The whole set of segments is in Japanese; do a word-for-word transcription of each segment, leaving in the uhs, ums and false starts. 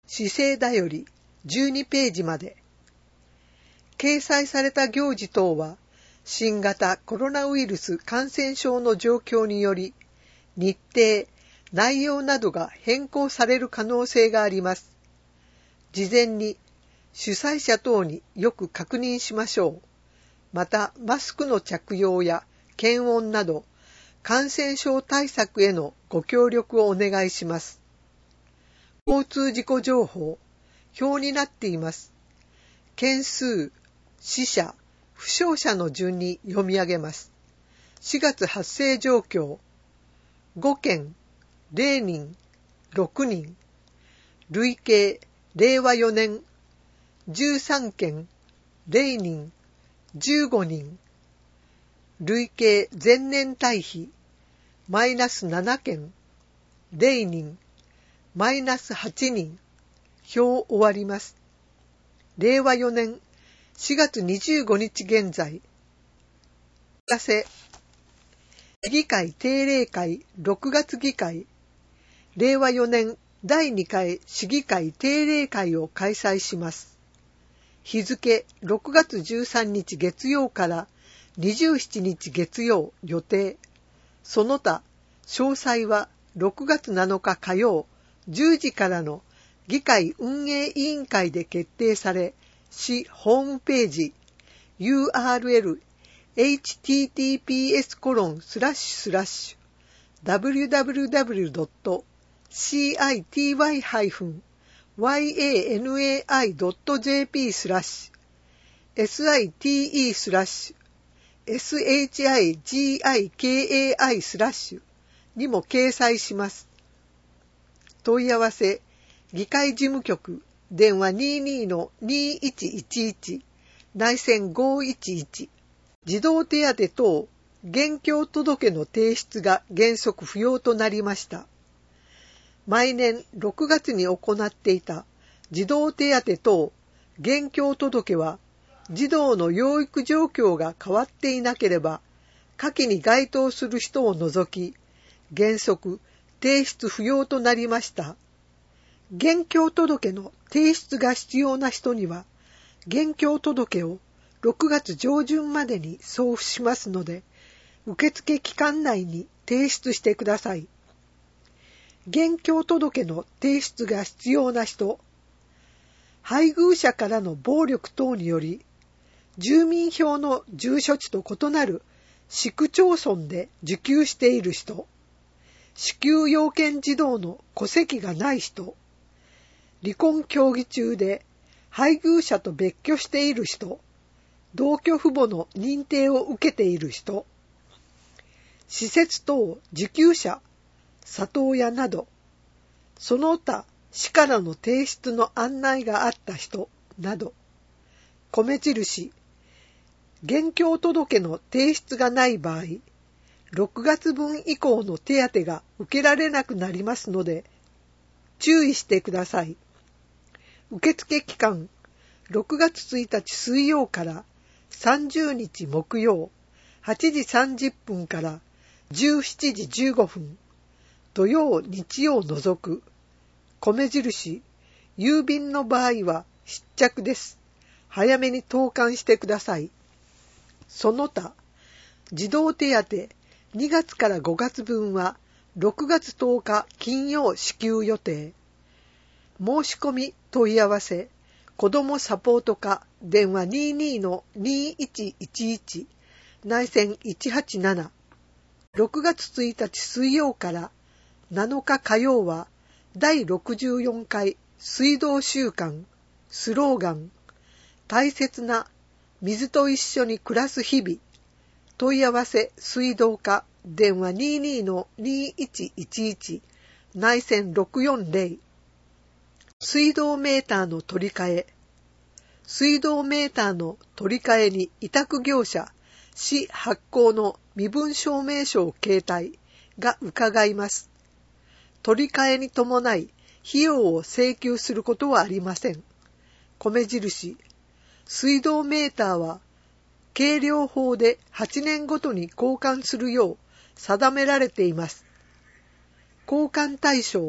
市政だよりじゅうにページまで。掲載された行事等は、新型コロナウイルス感染症の状況により、日程、内容などが変更される可能性があります。事前に主催者等によく確認しましょう。また、マスクの着用や検温など、感染症対策へのご協力をお願いします。交通事故情報、表になっています。件数、死者、負傷者の順に読み上げます。しがつ発生状況、ごけん、れいにん、ろくにん、累計、れいわよねん、じゅうさんけん、れいにん、じゅうごにん、累計前年対比、マイナスななけん、れいにん、マイナスはちにん、表終わります。れいわよねんしがつにじゅうごにち現在。お知らせ。議会定例会ろくがつ議会、れいわよねんだいにかい市議会定例会を開催します。日付ろくがつじゅうさんにち月曜からにじゅうしちにち月曜予定。その他、詳細はろくがつなのか火曜じゅうじからの議会運営委員会で決定され、市ホームページ ユーアールエル エイチティーティーピーエスコロンスラッシュスラッシュダブリューダブリューダブリュードットシーアイティーワイハイフンワイエーエヌエーアイドットジェーピースラッシュエスアイティーイースラッシュエスエイチアイジーアイケーエーアイスラッシュにも掲載します。問い合わせ、議会事務局、電話 にじゅうにのにいちいちいち、内線ごいちいち、児童手当等、現況届の提出が原則不要となりました。毎年ろくがつに行っていた児童手当等、現況届は、児童の養育状況が変わっていなければ、下記に該当する人を除き、原則提出不要となりました。現況届の提出が必要な人には、現況届をろくがつじょうじゅんまでに送付しますので、受付期間内に提出してください。現況届の提出が必要な人、配偶者からの暴力等により、住民票の住所地と異なる市区町村で受給している人、支給要件児童の戸籍がない人、離婚協議中で配偶者と別居している人、同居父母の認定を受けている人、施設等受給者、里親など、その他市からの提出の案内があった人など、米印、現況届の提出がない場合、ろくがつぶん以降の手当が受けられなくなりますので、注意してください。受付期間、ろくがつついたち水曜からさんじゅうにち木曜、はちじさんじゅっぷんからじゅうしちじじゅうごふん、土曜、日曜除く、米印、郵便の場合は失着です。早めに投函してください。その他、児童手当にがつからごがつぶんはろくがつとおか金曜支給予定。申し込み問い合わせ、子どもサポート課電話 にじゅうにのにいちいちいち、内線いちはちなな。ろくがつついたち水曜からなのか火曜はだいろくじゅうよんかい水道週間、スローガン、大切な水と一緒に暮らす日々。問い合わせ水道課電話 にじゅうにのにいちいちいち、内線ろくよんぜろ。水道メーターの取り替え。水道メーターの取り替えに委託業者、市発行の身分証明書を携帯が伺います。取り替えに伴い費用を請求することはありません。米印、水道メーターは計量法ではちねんごとに交換するよう定められています。交換対象、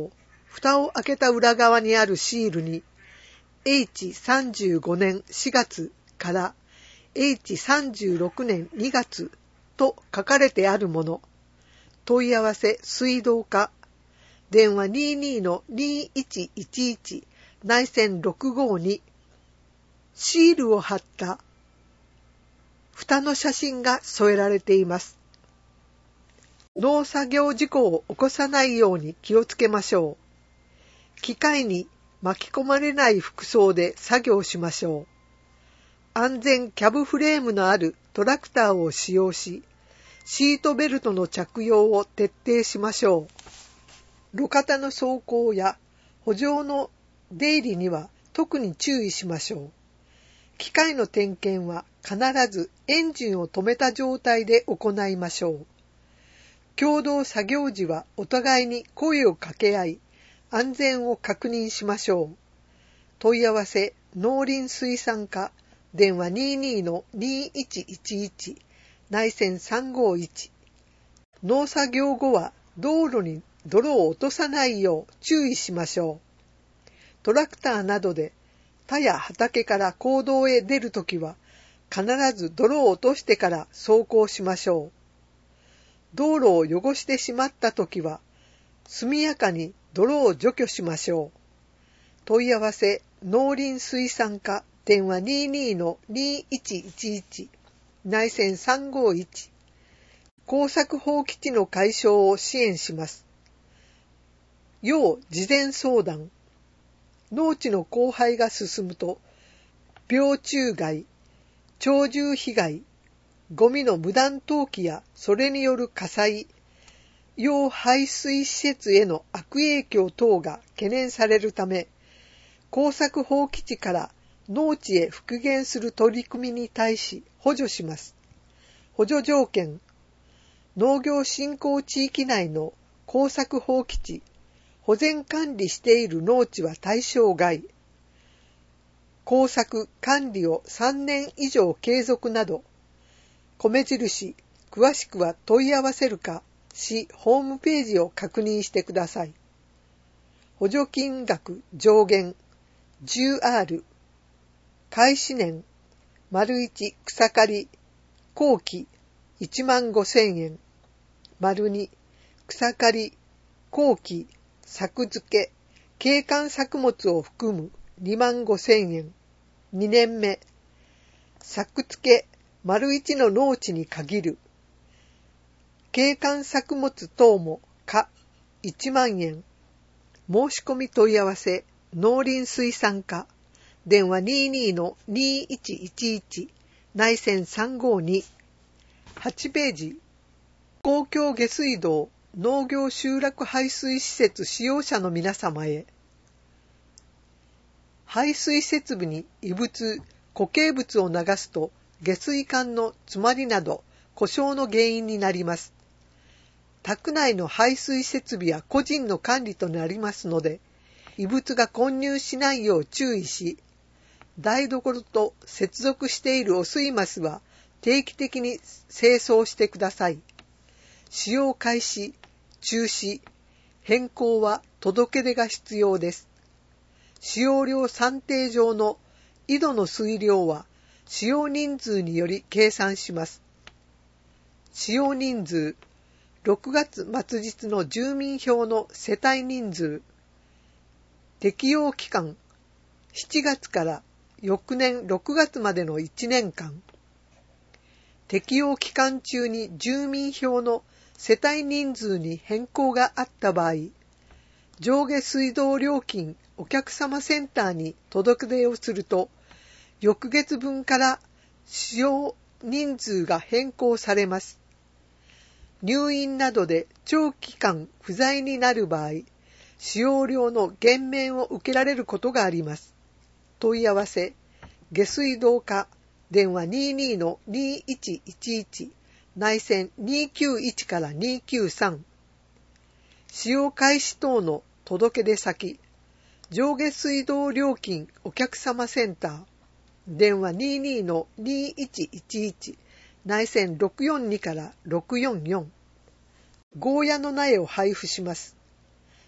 蓋を開けた裏側にあるシールに エイチさんじゅうご 年しがつから エイチさんじゅうろく 年にがつと書かれてあるもの。問い合わせ水道課。電話 にじゅうに の にいちいちいち 内線ろくごに。シールを貼った蓋の写真が添えられています。農作業事故を起こさないように気をつけましょう。機械に巻き込まれない服装で作業しましょう。安全キャブフレームのあるトラクターを使用し、シートベルトの着用を徹底しましょう。路肩の走行や歩道の出入りには特に注意しましょう。機械の点検は必ずエンジンを止めた状態で行いましょう。共同作業時はお互いに声を掛け合い、安全を確認しましょう。問い合わせ農林水産課。電話 にじゅうに の にいちいちいち 内線さんごいち。農作業後は道路に泥を落とさないよう注意しましょう。トラクターなどで田や畑から公道へ出るときは必ず泥を落としてから走行しましょう。道路を汚してしまったときは速やかに泥を除去しましょう。問い合わせ農林水産課。電話 にじゅうに の にいちいちいち 内線さんごいち。耕作放棄地の解消を支援します。要事前相談。農地の荒廃が進むと病虫害、鳥獣被害、ゴミの無断投棄やそれによる火災、要排水施設への悪影響等が懸念されるため、耕作放棄地から農地へ復元する取り組みに対し補助します。補助条件。農業振興地域内の耕作放棄地、保全管理している農地は対象外。耕作管理をさんねん以上継続など、米印、詳しくは問い合わせるか、市ホームページを確認してください。補助金額上限 じゅうアール。開始年、丸いち草刈り、後期いちまんごせんえん、丸に草刈り、後期、作付け、景観作物を含むにまんごせんえん、にねんめ、作付け、丸いちの農地に限る、景観作物等も可いちまんえん、申し込み問い合わせ、農林水産課。電話 にじゅうに の にいちいちいち 内線さんごに。はちページ。公共下水道農業集落排水施設使用者の皆様へ。排水設備に異物、固形物を流すと下水管の詰まりなど故障の原因になります。宅内の排水設備は個人の管理となりますので、異物が混入しないよう注意し、台所と接続している汚水ますは定期的に清掃してください。使用開始、中止、変更は届け出が必要です。使用量算定上の井戸の水量は使用人数により計算します。使用人数、ろくがつ末日の住民票の世帯人数、適用期間、しちがつから翌年ろくがつまでのいちねんかん。適用期間中に住民票の世帯人数に変更があった場合、上下水道料金お客様センターに届け出をすると、翌月分から使用人数が変更されます。入院などで長期間不在になる場合、使用量の減免を受けられることがあります。問い合わせ、下水道課、電話 にじゅうに の にいちいちいち、内線にきゅういちからにきゅうさん。使用開始等の届け出先、上下水道料金お客様センター、電話 にじゅうに の にいちいちいち、内線ろくよんにからろくよんよん。ゴーヤの苗を配布します。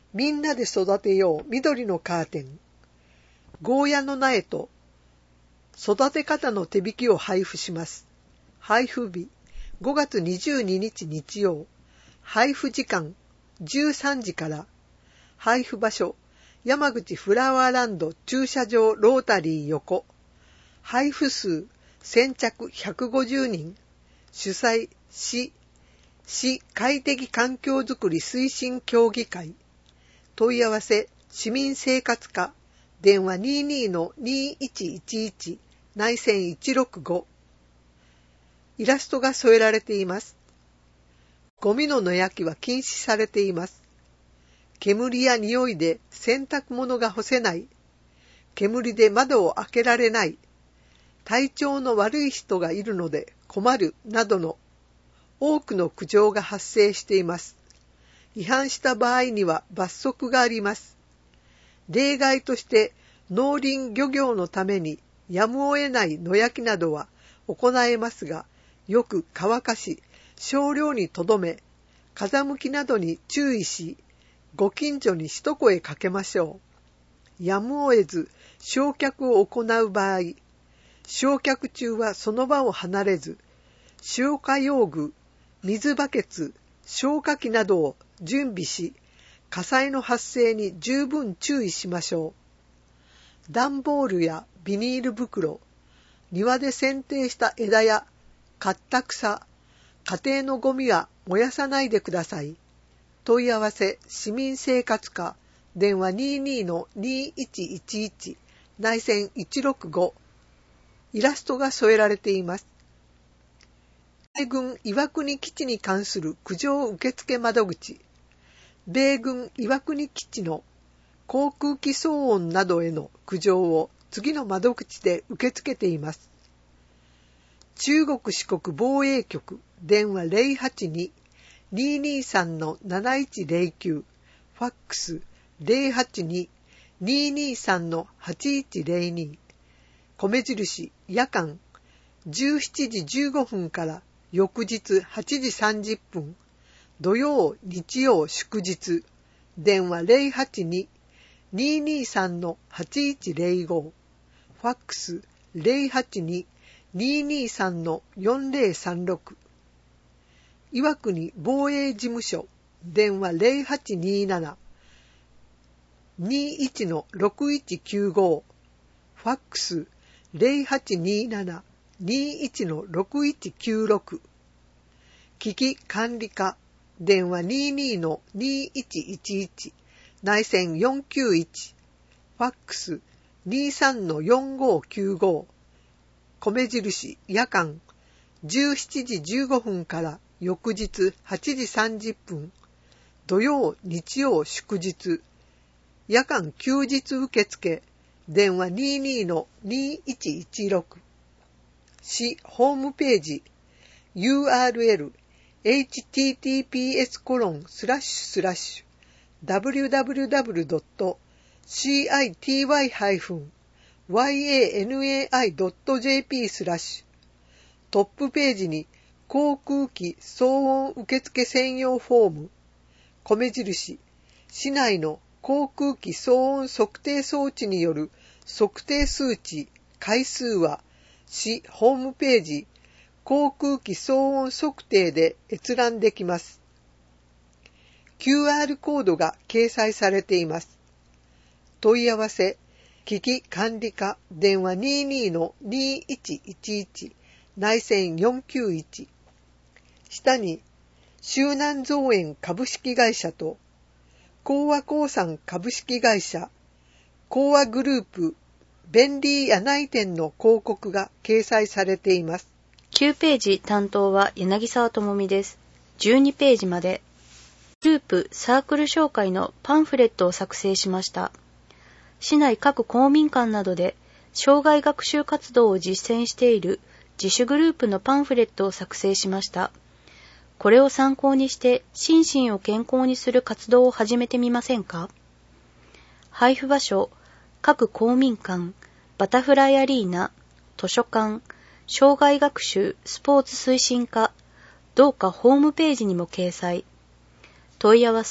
みんなで育てよう緑のカーテン。ゴーヤの苗と育て方の手引きを配布します。配布日ごがつにじゅうににち日曜。配布時間じゅうさんじから。配布場所山口フラワーランド駐車場ロータリー横。配布数先着ひゃくごじゅうにん。主催市、市快適環境づくり推進協議会。問い合わせ市民生活課。電話 にじゅうにのにいちいちいち 内線いちろくご。イラストが添えられています。ゴミの野焼きは禁止されています。煙や匂いで洗濯物が干せない。煙で窓を開けられない。体調の悪い人がいるので困るなどの多くの苦情が発生しています。違反した場合には罰則があります。例外として農林漁業のためにやむを得ない野焼きなどは行えますが、よく乾かし、少量にとどめ、風向きなどに注意し、ご近所に一声かけましょう。やむを得ず焼却を行う場合、焼却中はその場を離れず、消火用具、水バケツ、消火器などを準備し、火災の発生に十分注意しましょう。段ボールやビニール袋、庭で剪定した枝や刈った草、家庭のゴミは燃やさないでください。問い合わせ市民生活課。電話 にじゅうにのにいちいちいち 内線いちろくご。イラストが添えられています。米軍岩国基地に関する苦情受付窓口。米軍岩国基地の航空機騒音などへの苦情を次の窓口で受け付けています。中国四国防衛局。電話 ゼロはちに にーにーさんのなないちゼロきゅう。ファックス ゼロはちに にーにーさんのはちいちゼロに。米印夜間じゅうしちじじゅうごふんから翌日はちじさんじゅっぷん。土曜、日曜、祝日。電話 ゼロはちに にーにーさんのはちいちゼロご。ファックス ゼロはちに にーにーさんのよんゼロさんろく。岩国防衛事務所。電話 ゼロはちにーなな にーいちのろくいちきゅうご。ファックス ゼロはちにーなな にーいちのろくいちきゅうろく。危機管理課。電話 にじゅうにのにいちいちいち 内線よんきゅういち。ファックス にーさんのよんごきゅうご。米印夜間じゅうしちじじゅうごふんから翌日はちじさんじゅっぷん。土曜、日曜、祝日。夜間休日受付。電話 にじゅうにのにいちいちろく。市ホームページ ユーアールエル エイチティーティーピーエスコロンスラッシュスラッシュ ダブリューダブリューダブリュードットシーアイティーワイハイフンワイエーエヌエーアイドットジェーピー スラッシュ。トップページに航空機騒音受付専用フォーム。米印市内の航空機騒音測定装置による測定数値回数は市ホームページ航空機騒音測定で閲覧できます。キューアール コードが掲載されています。問い合わせ危機管理課。電話 にじゅうにのにいちいちいち 内線よんきゅういち。下に周南造園株式会社と興和興産株式会社、興和グループ便利柳井店の広告が掲載されています。 きゅうページ担当は柳沢智美です。じゅうにページまで。グループサークル紹介のパンフレットを作成しました。市内各公民館などで障害学習活動を実践している自主グループのパンフレットを作成しました。これを参考にして心身を健康にする活動を始めてみませんか？配布場所、各公民館、バタフライアリーナ、図書館、障害学習スポーツ推進課、どうかホームページにも掲載。問い合わせ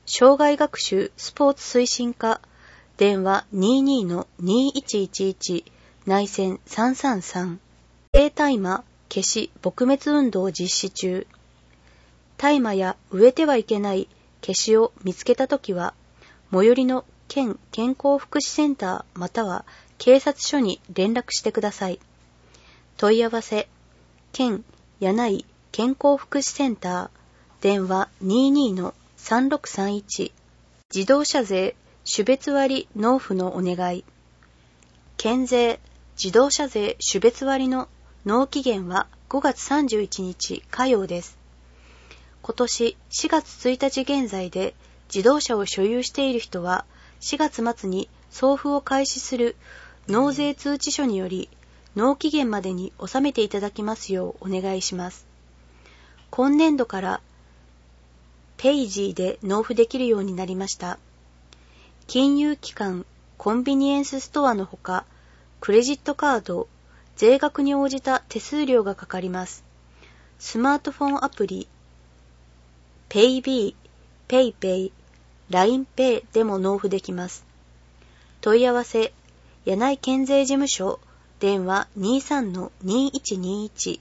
障害学習スポーツ推進課、電話 にじゅうにのにいちいちいち、内線さんさんさん。低大麻消し撲滅運動実施中。大麻や植えてはいけない消しを見つけたときは、最寄りの県健康福祉センターまたは警察署に連絡してください。問い合わせ、県柳井健康福祉センター、電話 にじゅうにのさんろくさんいち。自動車税種別割納付のお願い。県税自動車税種別割の納期限はごがつさんじゅういちにち火曜です。今年しがつついたち現在で自動車を所有している人はしがつ末に送付を開始する納税通知書により納期限までに納めていただきますようお願いします。今年度からペイジーで納付できるようになりました。金融機関、コンビニエンスストアのほか、クレジットカード、税額に応じた手数料がかかります。スマートフォンアプリ、ペイビー、ペイペイ、ラインペイでも納付できます。問い合わせ、柳井県税事務所、電話 にじゅうさんのにいちにいち。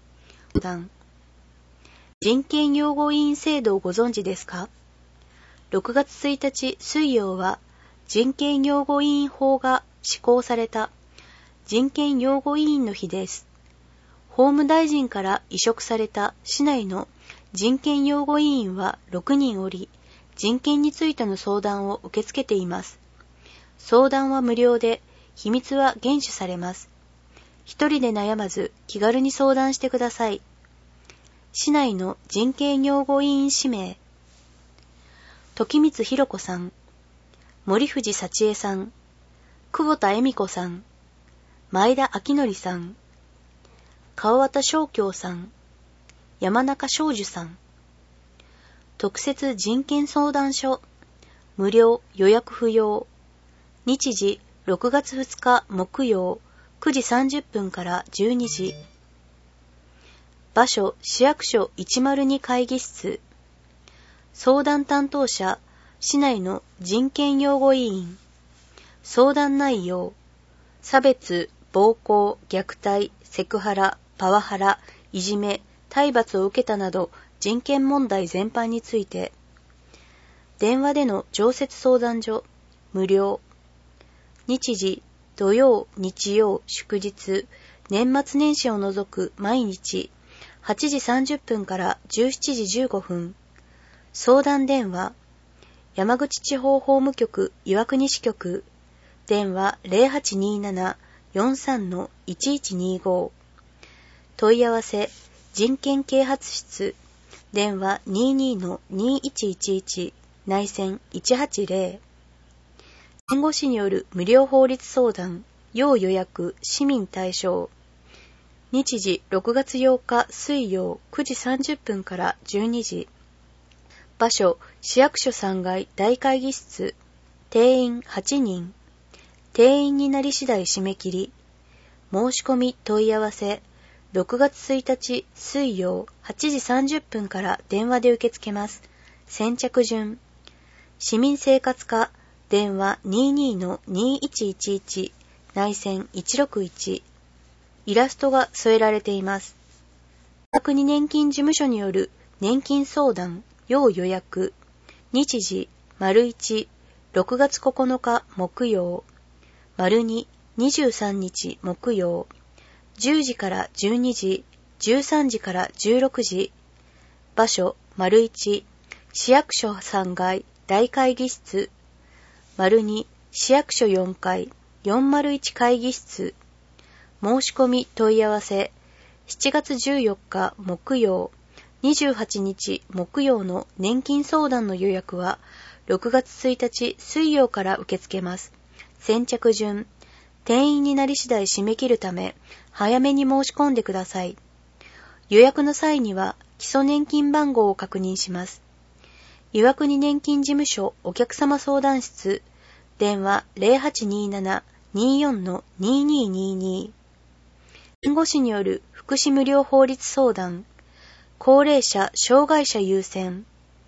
人権擁護委員制度をご存知ですか？ろくがつついたち水曜は人権擁護委員法が施行された人権擁護委員の日です。法務大臣から委嘱された市内の人権擁護委員はろくにんおり、人権についての相談を受け付けています。相談は無料で、秘密は厳守されます。一人で悩まず気軽に相談してください。市内の人権擁護委員氏名、時光弘子さん、森藤幸恵さん、久保田恵美子さん、前田明則さん、川端正京さん、山中正樹さん。特設人権相談所、無料予約不要。日時ろくがつふつか木曜くじさんじゅっぷんからじゅうにじ。場所市役所いちまるに会議室。相談担当者、市内の人権擁護委員。相談内容、差別、暴行、虐待、セクハラ、パワハラ、いじめ、体罰を受けたなど人権問題全般について。電話での常設相談所、無料。日時、土曜、日曜、祝日、年末年始を除く毎日、はちじさんじゅっぷんからじゅうしちじじゅうごふん。相談電話、山口地方法務局岩国支局、電話 ゼロはちにーななよんさんのいちいちにーご。問い合わせ、人権啓発室、電話 にじゅうにのにいちいちいち、内線いちはちゼロ。弁護士による無料法律相談、要予約、市民対象。日時ろくがつようか水曜くじさんじゅっぷんからじゅうにじ。場所、市役所さんがい大会議室。定員はちにん。定員になり次第締め切り。申し込み問い合わせ、ろくがつついたち水曜はちじさんじゅっぷんから電話で受け付けます。先着順。市民生活課、電話 にじゅうにのにいちいちいち、内線いちろくいち。イラストが添えられています。岩国年金事務所による年金相談、要予約。日時、丸いち、ろくがつここのか木曜。丸に、にじゅうさんにち木曜。じゅうじからじゅうにじ、じゅうさんじからじゅうろくじ。場所、丸いち、市役所さんがい大会議室。丸に、市役所よんかいよんまるいち会議室。申し込み問い合わせ、しちがつじゅうよっか木曜、にじゅうはちにち木曜の年金相談の予約は、ろくがつついたち水曜から受け付けます。先着順。定員になり次第締め切るため、早めに申し込んでください。予約の際には、基礎年金番号を確認します。岩国年金事務所お客様相談室、電話 ゼロはちにーななにーよんのににーにーにー。弁護士による福祉無料法律相談、高齢者・障害者優先。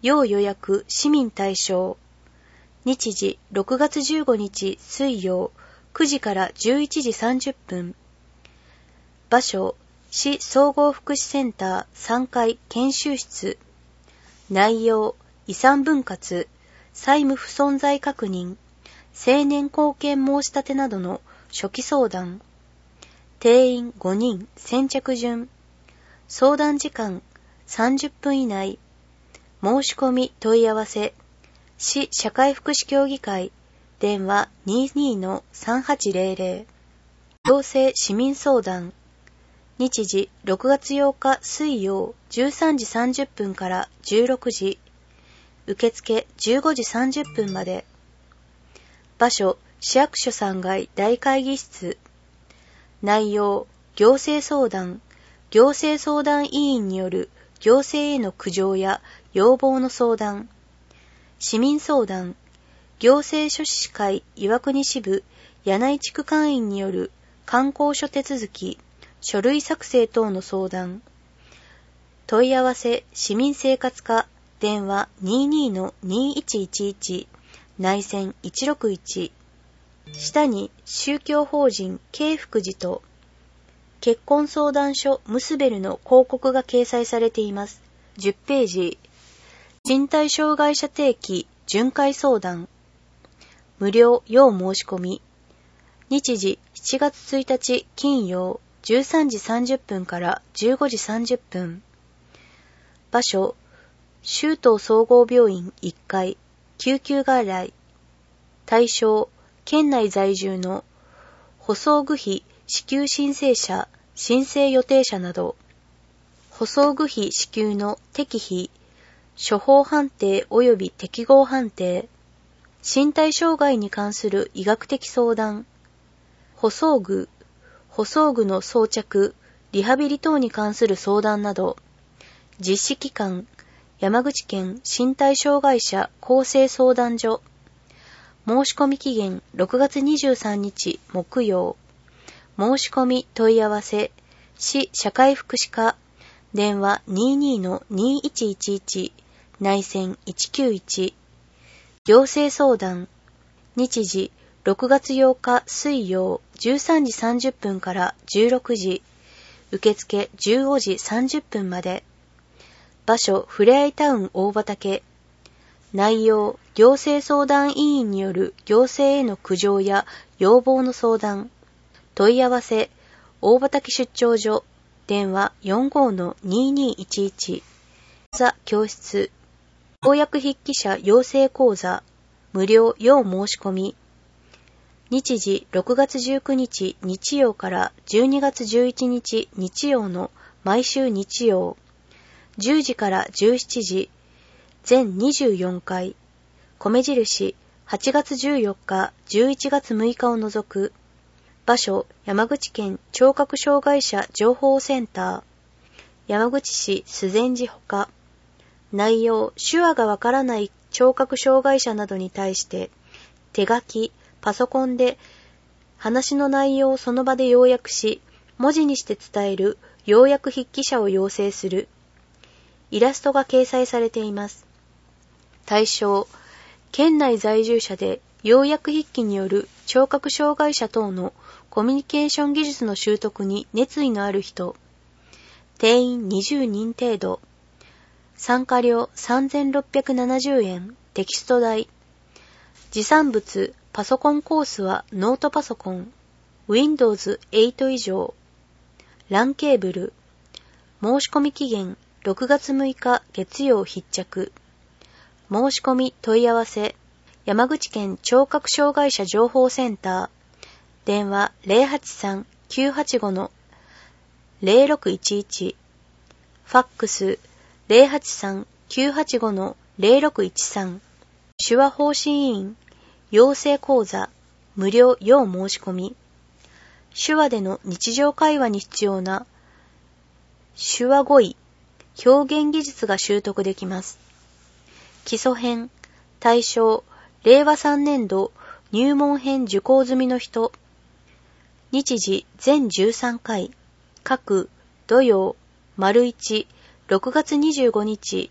要予約市民対象。日時ろくがつじゅうごにち水曜くじからじゅういちじさんじゅっぷん。場所、市総合福祉センターさんかい研修室。内容、遺産分割、債務不存在確認、成年後見申し立てなどの初期相談。定員ごにん、先着順。相談時間さんじゅっぷん以内。申し込み問い合わせ。市社会福祉協議会。電話 にじゅうにのさんはちぜろぜろ。行政市民相談。日時ろくがつようか水曜じゅうさんじさんじゅっぷんからじゅうろくじ。受付じゅうごじさんじゅっぷんまで。場所、市役所さんがい大会議室。内容、行政相談、行政相談委員による行政への苦情や要望の相談。市民相談、行政書士会岩国支部柳井地区会員による観光書手続き、書類作成等の相談。問い合わせ市民生活課。電話 にじゅうにのにいちいちいち、内線いちろくいち。下に宗教法人慶福寺と結婚相談所ムスベルの広告が掲載されています。じゅっページ。身体障害者定期巡回相談。無料要申し込み。日時しちがつついたち金曜じゅうさんじさんじゅっぷんからじゅうごじさんじゅっぷん。場所、州東総合病院いっかい、救急外来。対象、県内在住の補装具費支給申請者、申請予定者など。補装具費支給の適費、処方判定及び適合判定。身体障害に関する医学的相談。補装具、補装具の装着、リハビリ等に関する相談など。実施機関、山口県身体障害者公正相談所。申し込み期限ろくがつにじゅうさんにち木曜。申し込み問い合わせ、市社会福祉課。電話 にじゅうにのにいちいちいち、内線いちきゅういち。行政相談。日時ろくがつようか水曜じゅうさんじさんじゅっぷんからじゅうろくじ。受付じゅうごじさんじゅっぷんまで。場所、ふれあいタウン大畑。内容、行政相談委員による行政への苦情や要望の相談。問い合わせ、大畑出張所。電話 よんごのににいちいち。座教室。要約筆記者養成講座。無料要申し込み。日時ろくがつじゅうくにち日曜からじゅうにがつじゅういちにち日曜の毎週日曜。じゅうじからじゅうしちじ。全にじゅうよんかい。米印、はちがつじゅうよっか、じゅういちがつむいかを除く。場所、山口県聴覚障害者情報センター。山口市修善寺ほか。内容、手話がわからない聴覚障害者などに対して、手書き、パソコンで話の内容をその場で要約し、文字にして伝える要約筆記者を養成する。イラストが掲載されています。対象、県内在住者で要約筆記による聴覚障害者等のコミュニケーション技術の習得に熱意のある人。定員にじゅうにん程度。参加料さんぜんろっぴゃくななじゅうえん、テキスト代。持参物、パソコンコースはノートパソコン、ウィンドウズエイト以上。ランケーブル。申し込み期限ろくがつむいか月曜必着。申し込み問い合わせ、山口県聴覚障害者情報センター。電話 ゼロはちさん きゅうはちご のゼロろくいちいち。ファックス ゼロはちさん きゅうはちご のゼロろくいちさん。手話方針委員、養成講座、無料要申し込み。手話での日常会話に必要な手話語彙、表現技術が習得できます。基礎編、対象、れいわさんねんど入門編受講済みの人。日時全じゅうさんかい。各土曜、丸いち、ろくがつにじゅうごにち、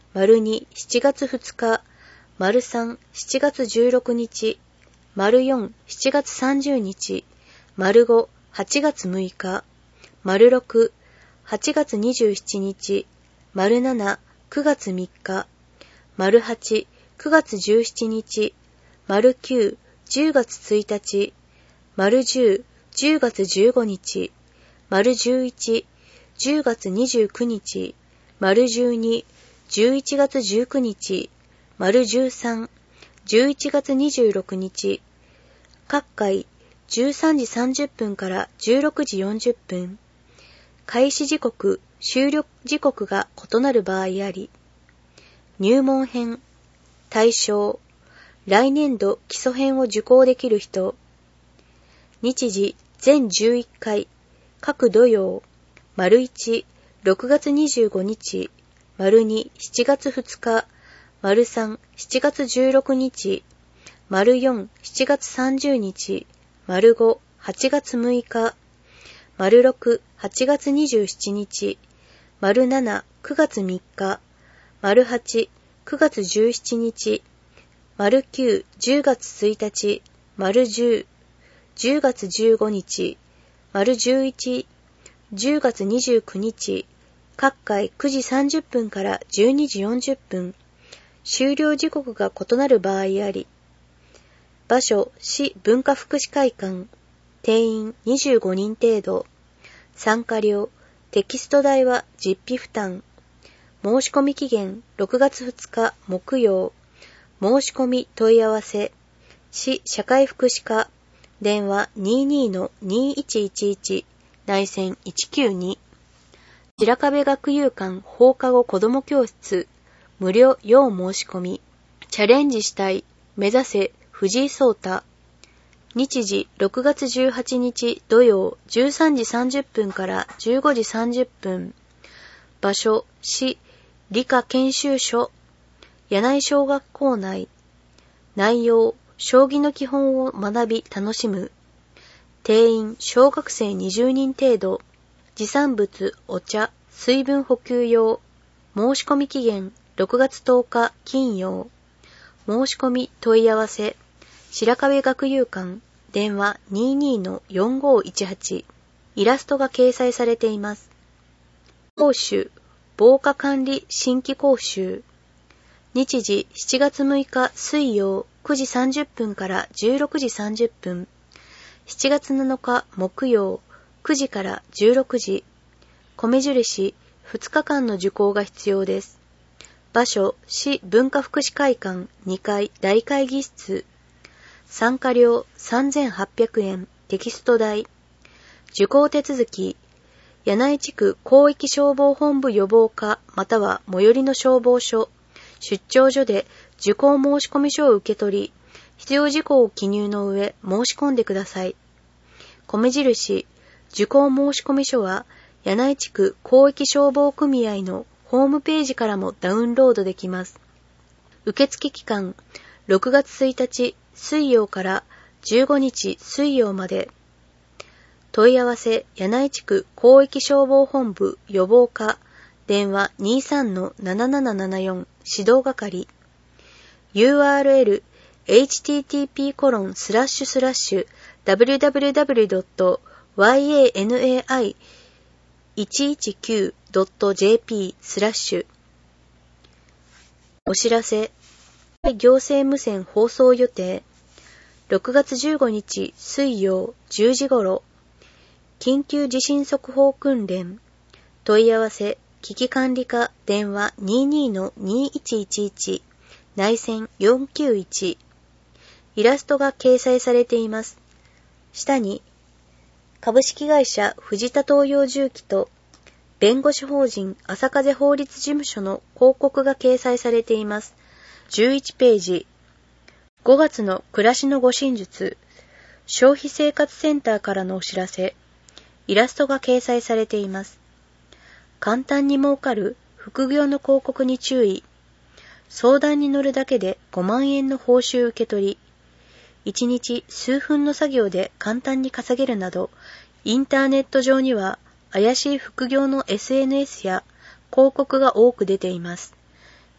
丸に、しちがつふつか、丸さん、しちがつじゅうろくにち、丸よん、しちがつさんじゅうにち、丸ご、はちがつむいか、丸ろく、はちがつにじゅうしちにち、丸なな、くがつみっか、丸はち、くがつじゅうしちにち、丸きゅう、じゅうがつついたち、丸じゅう、じゅうがつじゅうごにち、丸じゅういち、じゅうがつにじゅうくにち、丸じゅうに、じゅういちがつじゅうくにち、丸じゅうさん、じゅういちがつにじゅうろくにち、各回じゅうさんじさんじゅっぷんからじゅうろくじよんじゅっぷん、開始時刻、終了時刻が異なる場合あり、入門編、対象、来年度基礎編を受講できる人、日時全じゅういっかい、各土曜、丸いち、ろくがつにじゅうごにち、丸に、しちがつふつか、丸さん、しちがつじゅうろくにち、丸よん、しちがつさんじゅうにち、丸ご、はちがつむいか、丸ろく、はちがつにじゅうしちにち、丸なな、くがつみっか、丸はち、くがつじゅうしちにち、丸きゅう、じゅうがつついたち、丸じゅう、じゅうがつじゅうごにち、丸じゅういち、じゅうがつにじゅうくにち、各回くじさんじゅっぷんからじゅうにじよんじゅっぷん、終了時刻が異なる場合あり、場所、市文化福祉会館、定員にじゅうごにん程度、参加料、テキスト代は実費負担、申し込み期限ろくがつふつか木曜、申し込み問い合わせ、市社会福祉課、電話 にじゅうにのにいちいちいち、内線いちきゅうに、白壁学友館放課後子ども教室、無料要申し込み、チャレンジしたい、目指せ藤井聡太、日時ろくがつじゅうはちにち土曜じゅうさんじさんじゅっぷんからじゅうごじさんじゅっぷん、場所、市理科研修所、柳井小学校内、内容、将棋の基本を学び楽しむ、定員小学生にじゅうにん程度、持参物お茶、水分補給用、申し込み期限ろくがつとおか金曜、申し込み問い合わせ、白壁学友館、電話 にじゅうにのよんごいちはち、イラストが掲載されています。講習、防火管理新規講習、日時しちがつむいか水曜くじさんじゅっぷんからじゅうろくじさんじゅっぷん、しちがつなのか木曜くじからじゅうろくじ、米印ふつかかんの受講が必要です。場所、市文化福祉会館にかい大会議室、参加料さんぜんはっぴゃくえん、テキスト代、受講手続き、柳井地区広域消防本部予防課または最寄りの消防署、出張所で受講申込書を受け取り、必要事項を記入の上申し込んでください。米印、受講申込書は柳井地区広域消防組合のホームページからもダウンロードできます。受付期間、ろくがつついたち水曜からじゅうごにち水曜まで。問い合わせ、柳井地区広域消防本部予防課、電話 にじゅうさんのななななななよん 指導係。ユーアールエル エイチティーティーピーコロンスラッシュスラッシュダブリューダブリューダブリュードットワイエーエヌエーアイいちいちきゅうドットジェーピー スラッシュ。お知らせ、行政無線放送予定、ろくがつじゅうごにち水曜じゅうじ頃、緊急地震速報訓練、問い合わせ、危機管理課電話 にじゅうにのにいちいちいち、内線よんきゅういち、イラストが掲載されています。下に、株式会社藤田東洋重機と弁護士法人朝風法律事務所の広告が掲載されています。じゅういちページ、ごがつの暮らしの護身術、消費生活センターからのお知らせ、イラストが掲載されています。簡単に儲かる副業の広告に注意。相談に乗るだけでごまんえんの報酬受け取り。いちにち数分の作業で簡単に稼げるなど、インターネット上には怪しい副業の エスエヌエス や広告が多く出ています。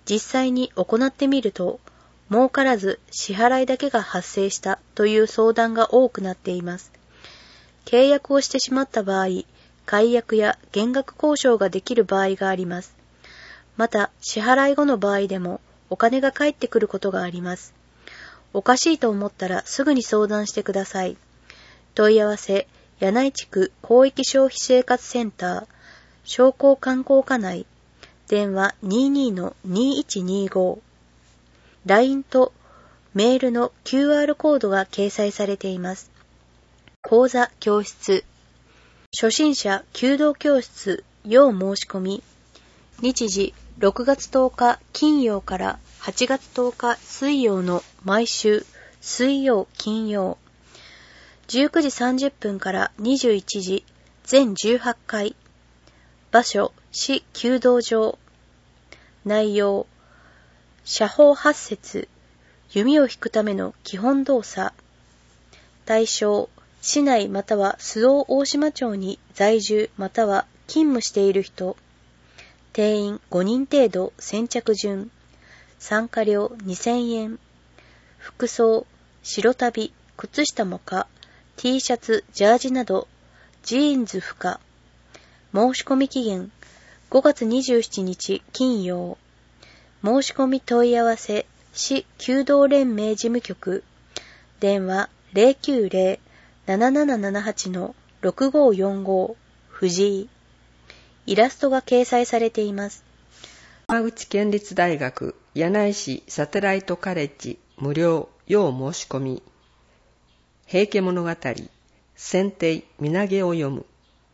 実際に行ってみると、儲からず支払いだけが発生したという相談が多くなっています。契約をしてしまった場合、解約や減額交渉ができる場合があります。また、支払い後の場合でもお金が返ってくることがあります。おかしいと思ったらすぐに相談してください。問い合わせ、柳井地区広域消費生活センター、商工観光課内、電話 にじゅうにのにいちにご。ライン とメールの キューアール コードが掲載されています。講座教室。初心者弓道教室要申し込み。日時ろくがつとおか金曜からはちがつとおか水曜の毎週水曜金曜。じゅうくじさんじゅっぷんからにじゅういちじ、全じゅうはちかい。場所、市弓道場。内容、射砲はっせつ、弓を引くための基本動作。対象、市内または周防大島町に在住または勤務している人。定員ごにん程度先着順。参加料にせんえん。服装、白旅、靴下も可。T シャツ、ジャージなど、ジーンズ不可。申し込み期限、ごがつにじゅうしちにち金曜。申し込み問い合わせ、市弓道連盟事務局。電話 ゼロきゅうゼロ ななななななはち のろくごよんご、藤井。イラストが掲載されています。 山口県立大学柳井市サテライトカレッジ無料要申し込み。平家物語、選定、身投げを読む。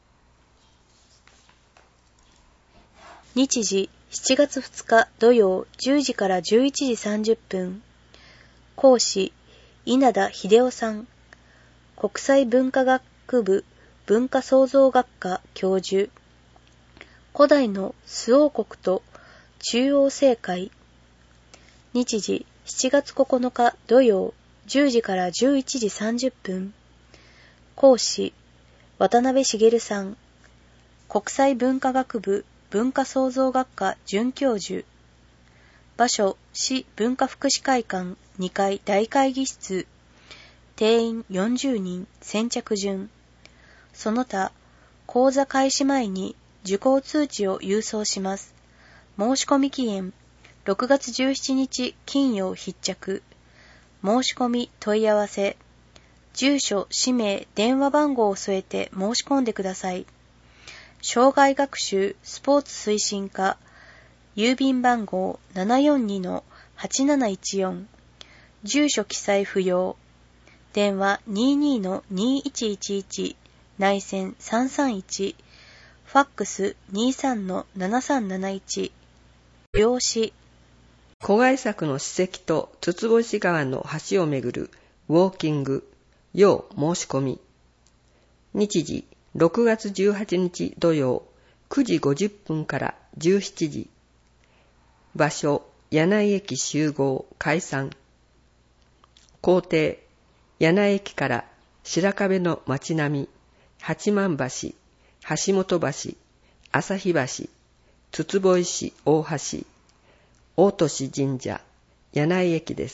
日時しちがつふつか土曜じゅうじからじゅういちじさんじゅっぷん。講師、稲田秀夫さん。国際文化学部文化創造学科教授。古代の周王国と中央政界。日時しちがつここのか土曜じゅうじからじゅういちじさんじゅっぷん。講師、渡辺茂さん。国際文化学部文化創造学科准教授。場所、市文化福祉会館にかい大会議室。定員よんじゅうにん先着順。その他、講座開始前に受講通知を郵送します。申し込み期限、ろくがつじゅうしちにち金曜必着。申し込み問い合わせ。住所、氏名、電話番号を添えて申し込んでください。障害学習スポーツ推進課。郵便番号 ななよんにのはちなないちよん。住所記載不要。電話 にじゅうにのにいちいちいち。内線さんさんいち。ファックス にじゅうさんのななさんなないち。用紙。 古外作の史跡と筒星川の橋をめぐるウォーキング要申し込み。日時ろくがつじゅうはちにち土曜くじごじゅっぷんからじゅうしちじ。場所、柳井駅集合解散。工程、柳井駅から白壁の町並み、八幡橋、橋本橋、旭橋、筒坊市大橋、大俊神社、柳井駅です。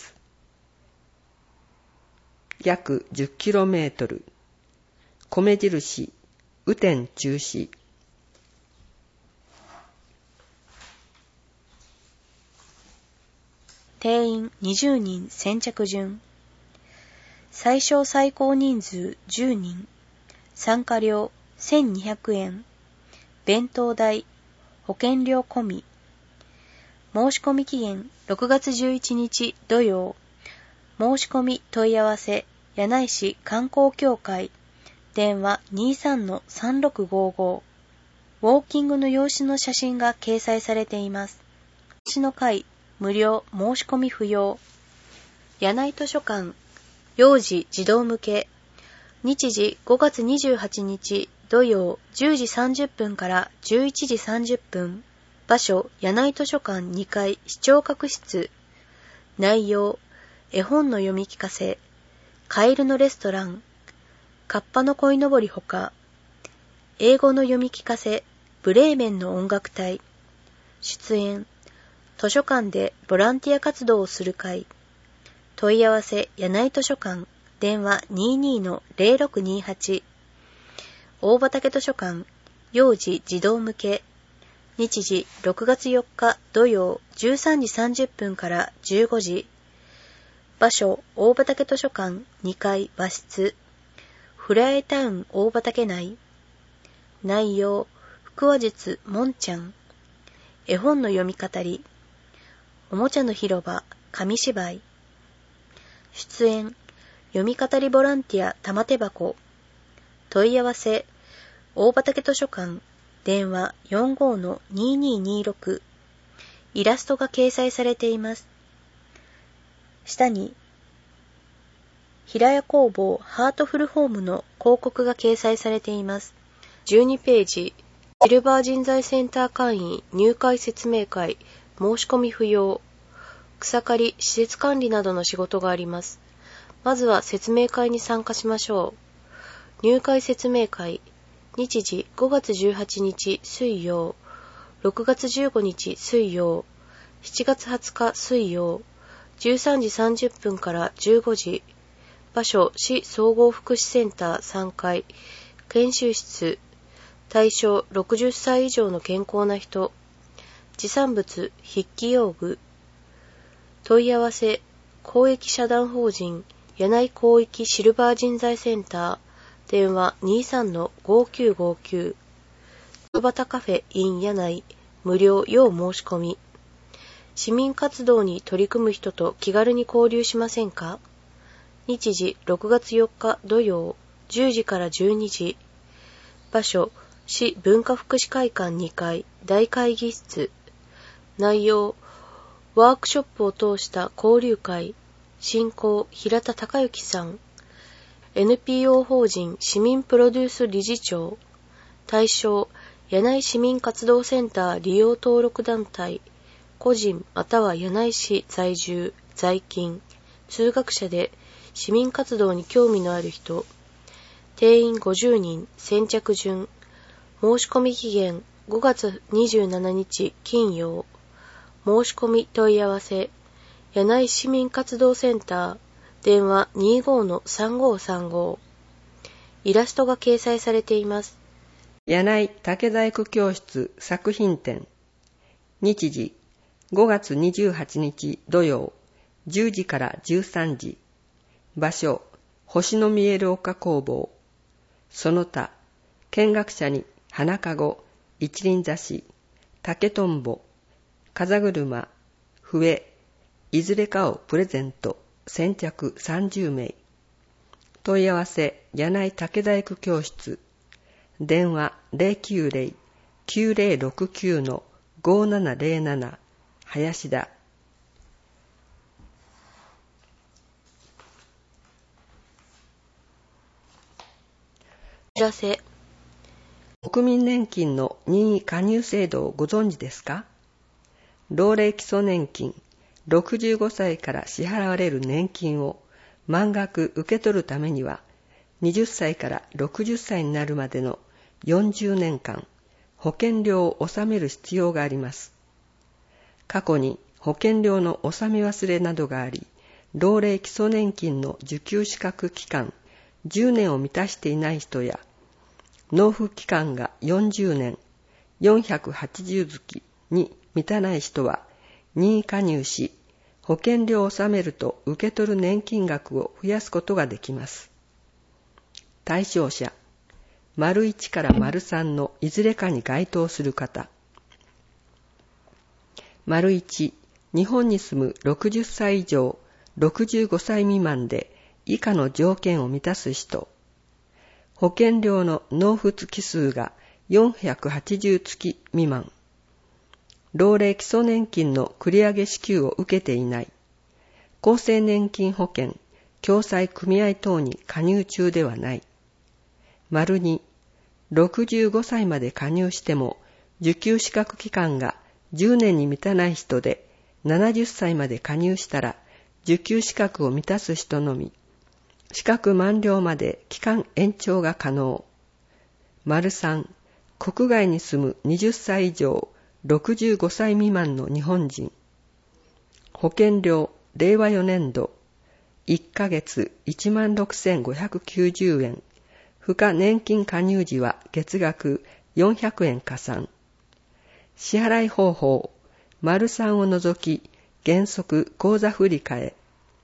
約 じゅっキロメートル。米印、雨天中止。 定員にじゅうにん先着順。最小最高人数じゅうにん。参加料せんにひゃくえん。弁当代、保険料込み。申し込み期限ろくがつじゅういちにち土曜。申し込み問い合わせ柳井市観光協会。電話 にじゅうさんのさんろくごご。ウォーキングの用紙の写真が掲載されています。用紙の会無料申し込み不要。柳井図書館幼児児童向け。日時ごがつにじゅうはちにち土曜じゅうじさんじゅっぷんからじゅういちじさんじゅっぷん。場所柳井図書館にかい視聴覚室。内容絵本の読み聞かせ、カエルのレストラン、カッパの鯉のぼりほか、英語の読み聞かせ、ブレーメンの音楽隊。出演図書館でボランティア活動をする会。問い合わせ柳井図書館、電話 にじゅうに の ゼロろくにはち。大畑図書館、幼児児童向け。日時ろくがつよっか土曜じゅうさんじさんじゅっぷんからじゅうごじ。場所大畑図書館にかい和室。ふれあいタウン大畑内。内容腹話術もんちゃん。絵本の読み語り。おもちゃの広場紙芝居。出演読み語りボランティア玉手箱。問い合わせ大畑図書館、電話 よんごーのにーにーにーろく。イラストが掲載されています。下に平屋工房ハートフルホームの広告が掲載されています。じゅうにページ、シルバー人材センター会員入会説明会、申し込み不要。草刈り、施設管理などの仕事があります。まずは説明会に参加しましょう。入会説明会、日時ごがつじゅうはちにち水曜、ろくがつじゅうごにち水曜、しちがつはつか水曜、じゅうさんじさんじゅっぷんからじゅうごじ。場所市総合福祉センターさんかい、研修室。対象ろくじゅっさい以上の健康な人。持参物筆記用具。問い合わせ公益社団法人柳井広域シルバー人材センター、電話 にじゅうさんのごきゅうごきゅう。井端カフェ in 柳井、無料要申し込み。市民活動に取り組む人と気軽に交流しませんか？日時ろくがつよっか土曜じゅうじからじゅうにじ。場所市文化福祉会館にかい大会議室。内容ワークショップを通した交流会。進行平田孝之さん。エヌピーオー 法人市民プロデュース理事長。対象柳井市民活動センター利用登録団体。個人または柳井市在住在勤通学者で市民活動に興味のある人。定員ごじゅうにん。先着順。申し込み期限ごがつにじゅうしちにち金曜。申し込み問い合わせ柳井市民活動センター、電話 にじゅうごのさんごさんご。イラストが掲載されています。 柳井竹細工教室作品展。日時ごがつにじゅうはちにち土曜じゅうじからじゅうさんじ。場所星の見える丘工房。その他見学者に花かご、一輪挿し、竹とんぼ、風車、笛、いずれかをプレゼント。先着さんじゅうめい。問い合わせ柳井竹細工教室。電話 ゼロきゅうゼロ きゅうゼロろくきゅうのごななゼロなな。林田。 お知らせ。 国民年金の任意加入制度をご存知ですか？老齢基礎年金、ろくじゅうごさいから支払われる年金を満額受け取るためには、はたちからろくじゅっさいになるまでのよんじゅうねんかん、保険料を納める必要があります。過去に保険料の納め忘れなどがあり、老齢基礎年金の受給資格期間じゅうねんを満たしていない人や、納付期間がよんじゅうねん、よんひゃくはちじゅう月に満たない人は、任意加入し、保険料を納めると受け取る年金額を増やすことができます。対象者、丸いちから丸さんのいずれかに該当する方。丸いち、日本に住むろくじゅっさい以上、ろくじゅうごさい未満で以下の条件を満たす人。保険料の納付月数がよんひゃくはちじゅうつき未満。老齢基礎年金の繰り上げ支給を受けていない。厚生年金保険、共済組合等に加入中ではない。丸に、ろくじゅうごさいまで加入しても、受給資格期間がじゅうねんに満たない人で、ななじゅっさいまで加入したら、受給資格を満たす人のみ。資格満了まで期間延長が可能。丸さん、国外に住むはたちさい以上、ろくじゅうごさい未満の日本人。 保険料令和よねん度いっかげついちまんろくせんごひゃくきゅうじゅうえん、付加年金加入時は月額よんひゃくえん加算。支払い方法、丸さんを除き原則口座振替え。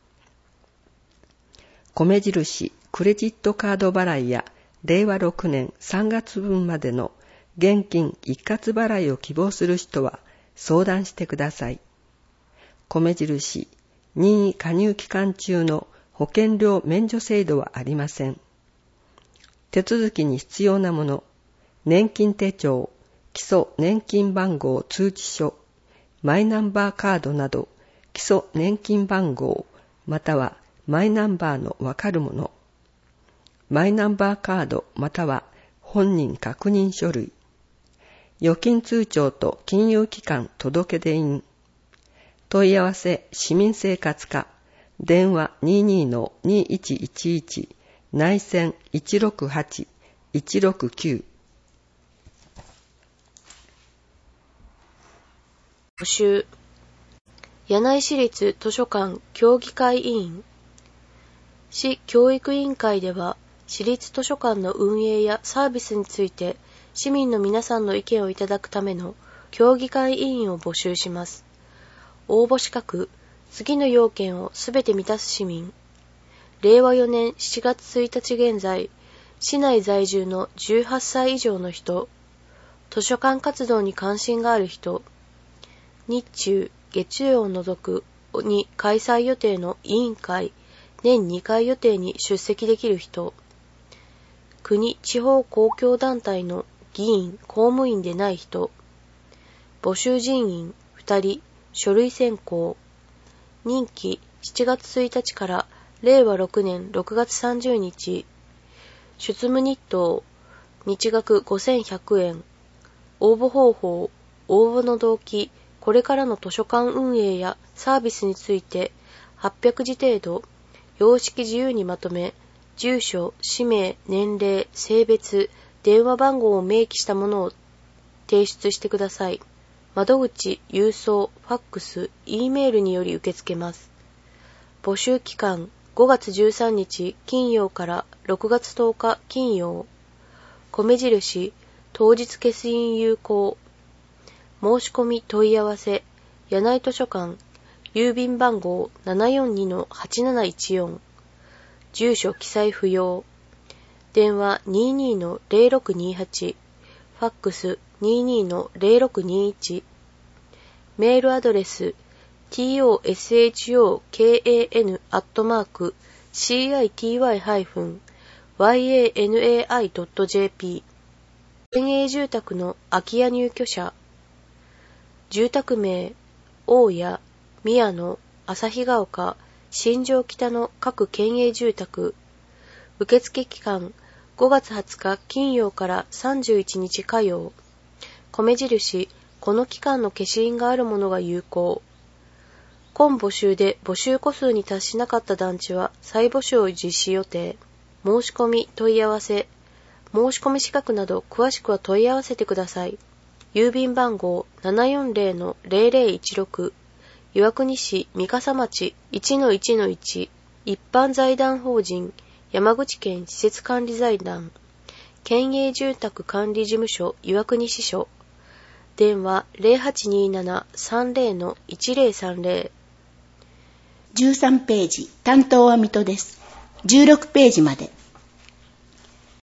米印クレジットカード払いやれいわろくねんさんがつぶんまでの現金一括払いを希望する人は相談してください。米印任意加入期間中の保険料免除制度はありません。手続きに必要なもの、年金手帳、基礎年金番号通知書、マイナンバーカードなど基礎年金番号またはマイナンバーのわかるもの、マイナンバーカードまたは本人確認書類、預金通帳と金融機関届出印、問い合わせ市民生活課、電話 にじゅうに のにいちいちいち、内線いちろくはち いちろくきゅう。 募集。柳井市立図書館協議会委員。市教育委員会では、市立図書館の運営やサービスについて、市民の皆さんの意見をいただくための協議会委員を募集します。応募資格、次の要件をすべて満たす市民。れいわよねんしちがつついたち現在、市内在住のじゅうはっさい以上の人、図書館活動に関心がある人、日中、月曜を除くに開催予定の委員会、年にかい予定に出席できる人、国・地方公共団体の議員・公務員でない人、募集人員ふたり、書類選考、任期しちがつついたちかられいわろくねんろくがつさんじゅうにち、出務日当、日額ごせんひゃくえん、応募方法、応募の動機、これからの図書館運営やサービスについてはっぴゃくじ程度、様式自由にまとめ、住所、氏名、年齢、性別、電話番号を明記したものを提出してください。窓口、郵送、ファックス、Eメールにより受け付けます。募集期間、ごがつじゅうさんにち金曜からろくがつとおか金曜。米印、当日消印有効。申し込み問い合わせ、柳井図書館、郵便番号 ななよんにのはちなないちよん。住所記載不要。電話 にじゅうにのぜろろくにはち。ファックス にじゅうにのぜろろくにいち。メールアドレス トshokan アットマーク シーアイティーワイ ハイフン ワイエーエヌエーアイ ドット ジェーピー。県営住宅の空き家入居者。住宅名、大谷、宮野、旭ヶ丘、新庄北の各県営住宅。受付期間、ごがつはつか金曜からさんじゅういちにち火曜。米印、この期間の消印があるものが有効。今募集で募集個数に達しなかった団地は再募集を実施予定。申し込み、問い合わせ、申し込み資格など詳しくは問い合わせてください。郵便番号 ななよんぜろのぜろぜろいちろく、岩国市三笠町 いちのいちのいち、一般財団法人山口県施設管理財団、県営住宅管理事務所岩国支所、電話 ゼロはちにーなな さんぜろのいちぜろさんぜろ。 じゅうさんページ、担当は水戸です。じゅうろくページまで。